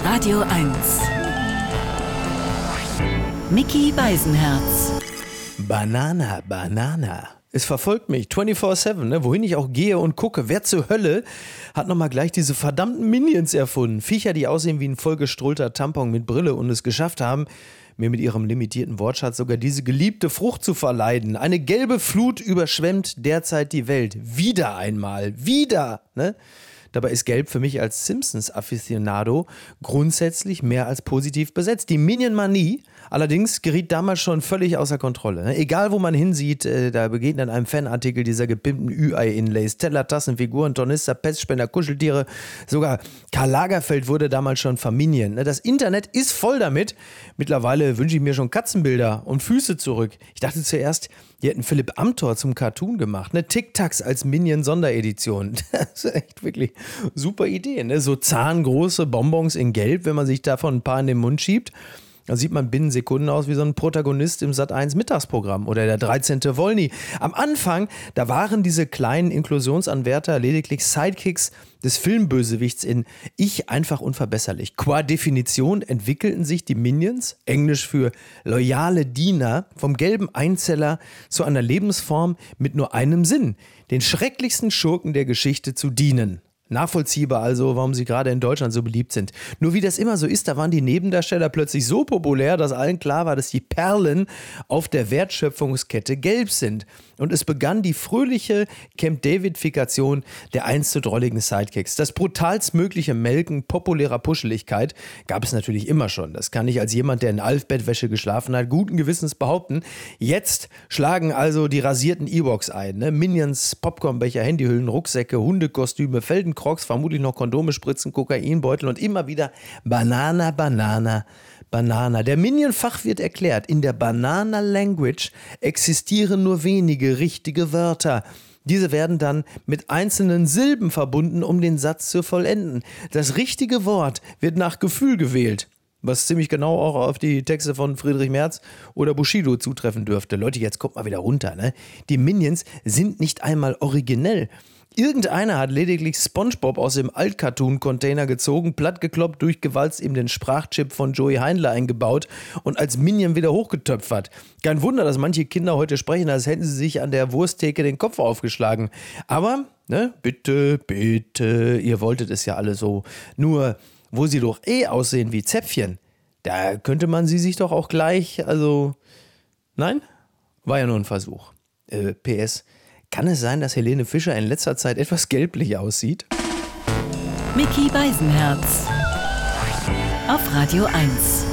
Radio 1. Micky Beisenherz. Banana, Banana. Es verfolgt mich 24/7, ne? Wohin ich auch gehe und gucke. Wer zur Hölle hat nochmal gleich diese verdammten Minions erfunden? Viecher, die aussehen wie ein vollgestrullter Tampon mit Brille und es geschafft haben, mir mit ihrem limitierten Wortschatz sogar diese geliebte Frucht zu verleiden. Eine gelbe Flut überschwemmt derzeit die Welt. Wieder einmal. Wieder, ne? Dabei ist Gelb für mich als Simpsons-Afficionado grundsätzlich mehr als positiv besetzt. Die Minion-Manie allerdings geriet damals schon völlig außer Kontrolle. Egal wo man hinsieht, da begegnet einem Fanartikel dieser gepimpten Ü-Ei-Inlays, Teller, Tassen, Figuren, Tornister, Pestspender, Kuscheltiere. Sogar Karl Lagerfeld wurde damals schon verminion. Das Internet ist voll damit. Mittlerweile wünsche ich mir schon Katzenbilder und Füße zurück. Ich dachte zuerst, die hätten Philipp Amthor zum Cartoon gemacht. Tic-Tacs als Minion-Sonderedition. Das ist echt wirklich super Idee. Ne? So zahngroße Bonbons in Gelb, wenn man sich davon ein paar in den Mund schiebt. Da sieht man binnen Sekunden aus wie so ein Protagonist im Sat.1 Mittagsprogramm oder der 13. Wollny. Am Anfang, da waren diese kleinen Inklusionsanwärter lediglich Sidekicks des Filmbösewichts in Ich einfach unverbesserlich. Qua Definition entwickelten sich die Minions, englisch für loyale Diener, vom gelben Einzeller zu einer Lebensform mit nur einem Sinn, den schrecklichsten Schurken der Geschichte zu dienen. Nachvollziehbar also, warum sie gerade in Deutschland so beliebt sind. Nur wie das immer so ist, da waren die Nebendarsteller plötzlich so populär, dass allen klar war, dass die Perlen auf der Wertschöpfungskette gelb sind. Und es begann die fröhliche Camp-David-Fikation der einst so drolligen Sidekicks. Das brutalst mögliche Melken populärer Puscheligkeit gab es natürlich immer schon. Das kann ich als jemand, der in Alf-Bettwäsche geschlafen hat, guten Gewissens behaupten. Jetzt schlagen also die rasierten Ewoks ein. Ne? Minions, Popcornbecher, Handyhüllen, Rucksäcke, Hundekostüme, Feldencrocs, vermutlich noch Kondome, Spritzen, Kokainbeutel und immer wieder Banana, Banana, Banana. Der Minion-Fachwirt erklärt, in der Banana-Language existieren nur wenige richtige Wörter. Diese werden dann mit einzelnen Silben verbunden, um den Satz zu vollenden. Das richtige Wort wird nach Gefühl gewählt. Was ziemlich genau auch auf die Texte von Friedrich Merz oder Bushido zutreffen dürfte. Leute, jetzt kommt mal wieder runter, ne? Die Minions sind nicht einmal originell. Irgendeiner hat lediglich SpongeBob aus dem Alt-Cartoon-Container gezogen, plattgekloppt, durchgewalzt, ihm den Sprachchip von Joey Heindler eingebaut und als Minion wieder hochgetöpfert. Kein Wunder, dass manche Kinder heute sprechen, als hätten sie sich an der Wursttheke den Kopf aufgeschlagen. Aber, ne, bitte, bitte, ihr wolltet es ja alle so. Nur, wo sie doch aussehen wie Zäpfchen, da könnte man sie sich doch auch gleich, nein? War ja nur ein Versuch. PS, kann es sein, dass Helene Fischer in letzter Zeit etwas gelblich aussieht? Micky Beisenherz. Auf Radio 1.